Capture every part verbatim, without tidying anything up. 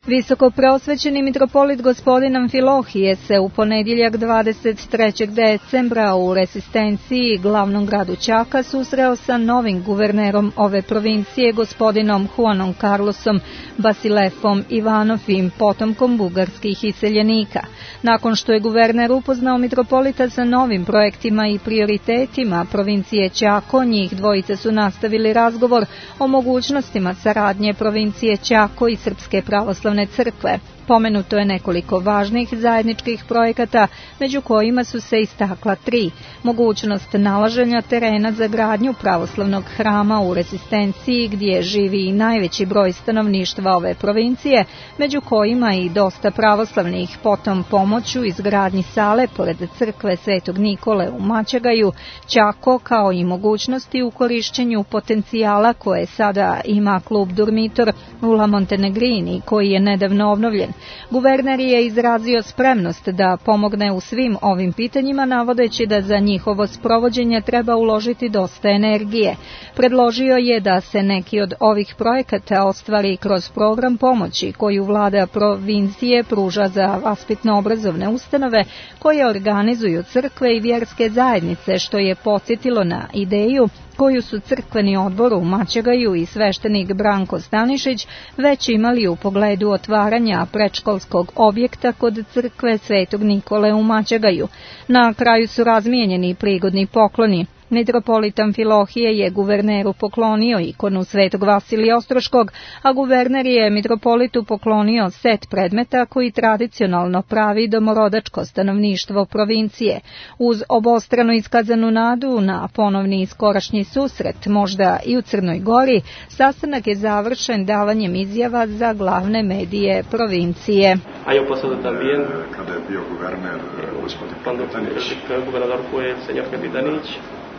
Visokopreosvećeni mitropolit gospodin Amfilohije se u ponedjeljak dvadeset trećeg decembra u rezistenciji glavnom gradu Čaka susreo sa novim guvernerom ove provincije gospodinom Juanom Carlosom Basilefom Ivanovim, potomkom bugarskih iseljenika. Nakon što je guverner upoznao mitropolita sa novim projektima i prioritetima provincije Čako, njih dvojice su nastavili razgovor o mogućnostima saradnje provincije Čako i Srpske pravoslavne crkve. Pomenuto je nekoliko važnih zajedničkih projekata, među kojima su se istakla tri. Mogućnost nalaženja terena za gradnju pravoslavnog hrama u rezistenciji, gdje živi i najveći broj stanovništva ove provincije, među kojima i dosta pravoslavnih, potom pomoć u izgradnji sale pored crkve Svetog Nikole u Mačagaju, Čako, kao i mogućnosti u korišćenju potencijala koje sada ima klub Durmitor u La Montenegrini, koji je nedavno obnovljen. Guverner je izrazio spremnost da pomogne u svim ovim pitanjima, navodeći da za njihovo sprovođenje treba uložiti dosta energije. Predložio je da se neki od ovih projekata ostvari kroz program pomoći koju vlada provincije pruža za vaspitno-obrazovne ustanove koje organizuju crkve i vjerske zajednice, što je podsjetilo na ideju koju su crkveni odbor u Mačagaju i sveštenik Branko Stanišić već imali u pogledu otvaranja predškolskog objekta kod crkve Svetog Nikole u Mačagaju. Na kraju su razmijenjeni prigodni pokloni. Mitropolit Amfilohije je guverneru poklonio ikonu Svetog Vasilija Ostroškog, a guverner je mitropolitu poklonio set predmeta koji tradicionalno pravi domorodačko stanovništvo provincije. Uz obostrano iskazanu nadu na ponovni iskorašnji susret, možda i u Crnoj Gori, sastanak je završen davanjem izjava za glavne medije provincije. Año pasado también, kada je bio guverner gospodin Kapitanić, guvernador fue señor Kapitanić.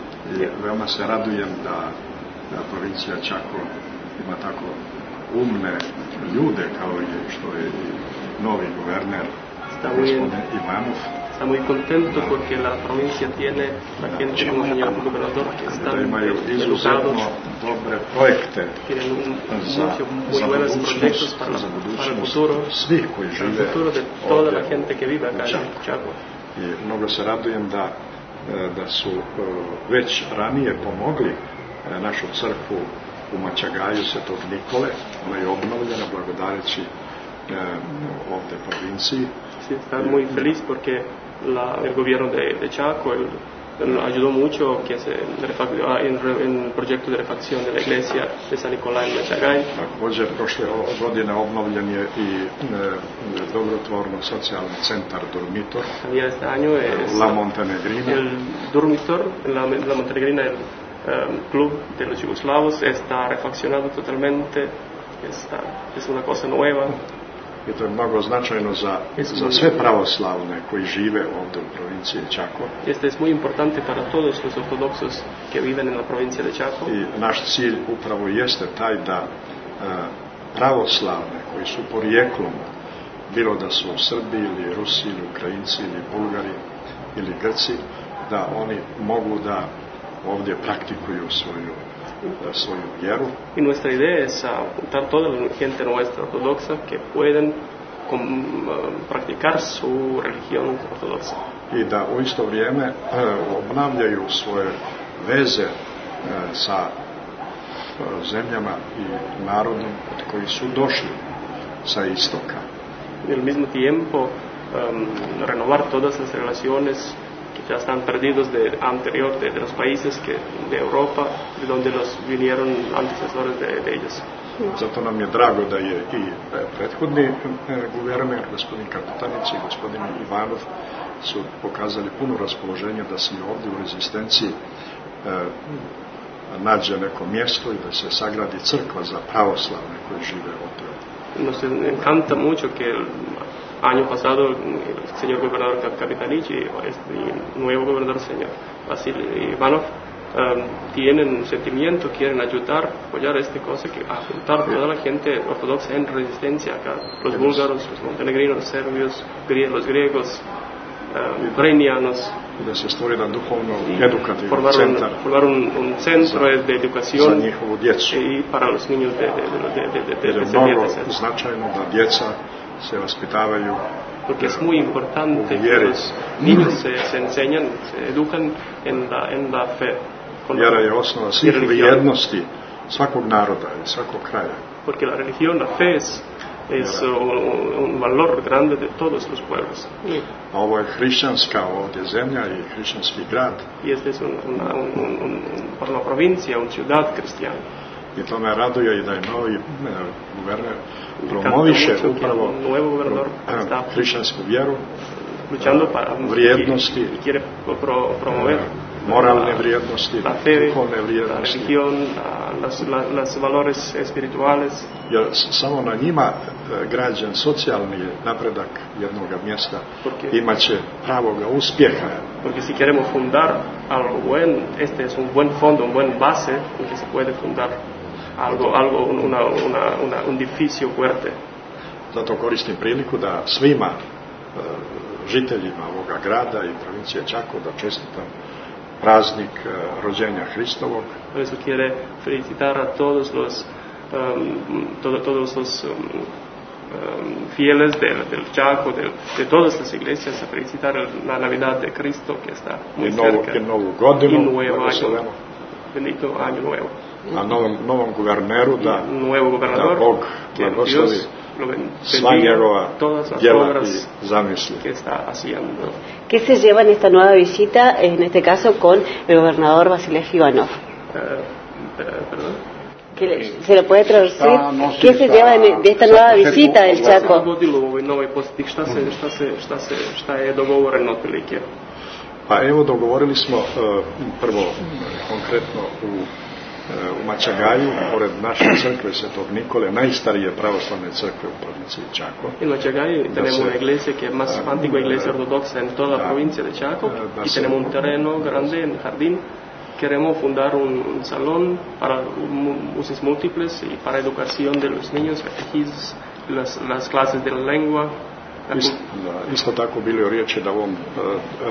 I veoma se radujem da, da provincija Čako ima tako umne ljude kao i što je i novi guverner gospodin Ivanov. Está muy contento porque la provincia tiene la gente como señor gobernador que están educados, dobre projekte za, za budućnost, para, za budućnost svih koji žive de toda la gente que vive acá en Čako. I mnogo se radujem da da su već ranije pomogli našu crkvu u Mačagaju Svetog Nikole. Ona je obnovljena blagodareći ovde provinciji. Sí, está muy feliz porque la, el gobierno de, de Chaco el, ayudó mucho que se en, en proyecto de refacción de la iglesia de San Nicolás en Machagay. Također prošle godine obnovljen je i e, dobrotvorno socijalni centar Durmitor. Y este año es La Montenegrina. El Durmitor, la, la Montenegrina, el um, club de los yugoslavos está refaccionado totalmente. Está, es una cosa nueva. I to je mnogo značajno za, za sve pravoslavne koji žive ovde u provinciji Čako. Este es muy importante para todos los ortodoxos que viven en la provincia de Čako. I naš cilj upravo jeste taj da uh, pravoslavne koji su porijeklom, bilo da su Srbi ili Rusi ili Ukrajinci ili Bulgari ili Grci, da oni mogu da ovdje praktikuju svoju svoju vjeru. Y nuestra idea es juntar toda la gente nuestra ortodoxa que pueden com, uh, practicar su religión ortodoxa. I da u isto vrijeme uh, obnavljaju svoje veze uh, sa uh, zemljama i narodom od koji su došli sa istoka. Y al mismo tiempo um, renovar todas las relaciones ya están perdidos de anterior de, de los países que de Europa de donde los vinieron antecesores de, de ellos. Zato nam je drago da je i prethodni guverner gospodin Kapitanić i gospodin Ivanov su pokazali puno raspoloženje da se ovdje u rezistenciji e, nađe neko mjesto i da se sagradi crkva za pravoslavne koji žive ovdje. Nos encanta mucho que el año pasado el señor gobernador Kapitanić y el nuevo gobernador señor Vasil Ivanov um, tienen un sentimiento, quieren ayudar, apoyar esta cosa, que a juntar toda la gente ortodoxa en resistencia acá, los búlgaros, los montenegrinos, los serbios, los griegos, um, ucranianos, da se stvori jedan duhovno edukativni centar formar un, un centro za, de educación za njihovu djecu. I para los niños de, de, de, de, de, de, Jer je de mnogo de značajno da djeca se vaspitavaju porque es muy importante que los niños se, se enseñan, se educan en la, en la fe. Vjera je osnova svih vrijednosti svakog naroda i svakog kraja. Porque la religión, la fe es, es un, un valor grande de todos los pueblos. A ovo je hrišćanska ovdje zemlja i hrišćanski grad. Y esta es una, un, un, un, una provincia, una ciudad cristiana. I to me raduje i da je novi ne, guverner promoviše upravo pro, hrišćansku vjeru, vrijednosti, moralne vrijednosti, duhovne vrijednosti. Las, las valores espirituales. Jer samo na njima građen socijalni napredak jednog mjesta imaće pravoga uspjeha. Porque si queremos fundar algo bueno, este es un buen fondo, un buen base en que se puede fundar algo, algo una, una, una, un edificio fuerte. Zato koristim priliku da svima uh, žiteljima ovoga grada i provincije Čako da čestitam praznik uh, rođenja Hristovog. Por eso quiere felicitar a todos los um, todo, todos los um, um, fieles del, del Chaco, del, de todas las iglesias, a felicitar la Navidad de Cristo que está muy I novu, cerca. I novu godinu, y nuevo año, bendito año nuevo. A novom, novom guverneru da, da Bog blagoslovi sva njegova djela i zamisli. ¿Qué se lleva en esta nueva visita, en este caso con el gobernador Vasilev Ivanov? Uh, uh, ¿Perdón? ¿Qué, ¿Se lo puede traducir? Ah, no, sí, ¿Qué se lleva de, de esta nueva visita del Chaco? Pa evo dogovorili smo uh, prvo konkretno u u Mačagaju, pored naše crkve Svetog Nikole, najstarije pravoslavne crkve u provinciji Chaco. En Mačagaju tenemos una iglesia que es más uh, antigua iglesia ortodoxa en toda la provincia de Chaco uh, y se, tenemos un terreno grande en el jardín. Queremos fundar un, un salón para usos múltiples y para educación de los niños, catequesis, las, las clases de la lengua. Ist, da, isto tako bilo je riječi da u ovom uh,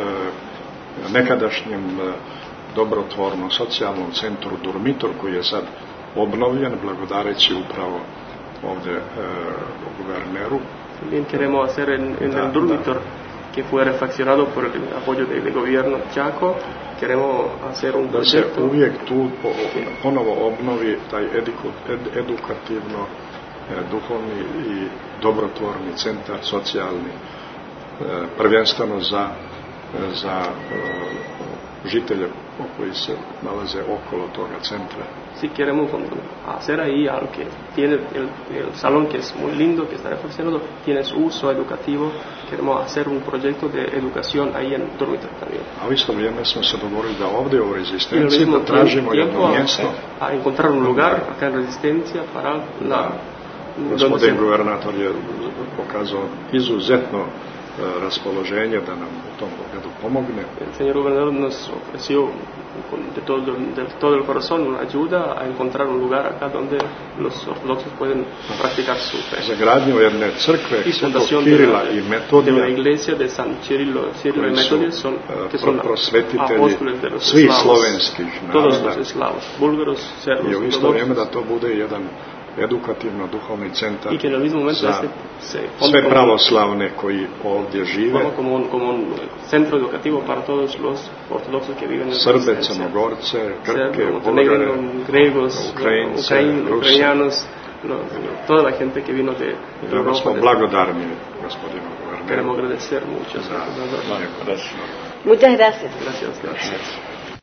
uh, nekadašnjem uh, dobrotvornom socijalnom centru Durmitor koji je sad obnovljen blagodareći upravo ovdje e, guverneru. También queremos hacer en, en da, el Durmitor da. que fue refaccionado por el apoyo del gobierno Chaco. Queremos hacer un da se uvijek tu po, ponovo obnovi taj ediku, ed, edukativno e, duhovni i dobrotvorni centar socijalni e, prvenstveno za, za e, žitelje koji se nalaze okolo toga centra. Si queremos hacer ahí algo que tiene el, el salón que es muy lindo, que está refaccionado, tiene su uso educativo, queremos hacer un proyecto de educación ahí en Durmitor también. A u isto vrijeme smo se dogovorili da ovdje u Rezistenciji da tražimo jedno mjesto. A, a encontrar un lugar acá en Rezistencia para la... Gospodin guvernator je pokazao izuzetno raspoloženje da nam u tom pogledu pomogne. El señor gobernador nos ofreció de todo, de todo el corazón una ayuda a encontrar un lugar acá donde los ortodoxos pueden practicar su fe. Za gradnju jedne crkve Svetog Kirila i Metodija, de la iglesia de San Cirilo, Cirilo y Metodio son que son apóstoles de los svih slovenskih todos naroda. los eslavos, búlgaros, serbos, I u isto vrijeme da to bude jedan edukativno duhovni centar za sve pravoslavne koji ovdje žive, como un, como un centro educativo para todos los ortodoxos que viven en Srbe, Crnogorce, Grke, Bulgare, griegos, Ukrajince, ucranianos, toda la gente que vino de Europa. Smo blagodarni gospodinu guverneru. Queremos agradecer mucho. Muchas gracias. Gracias, gracias.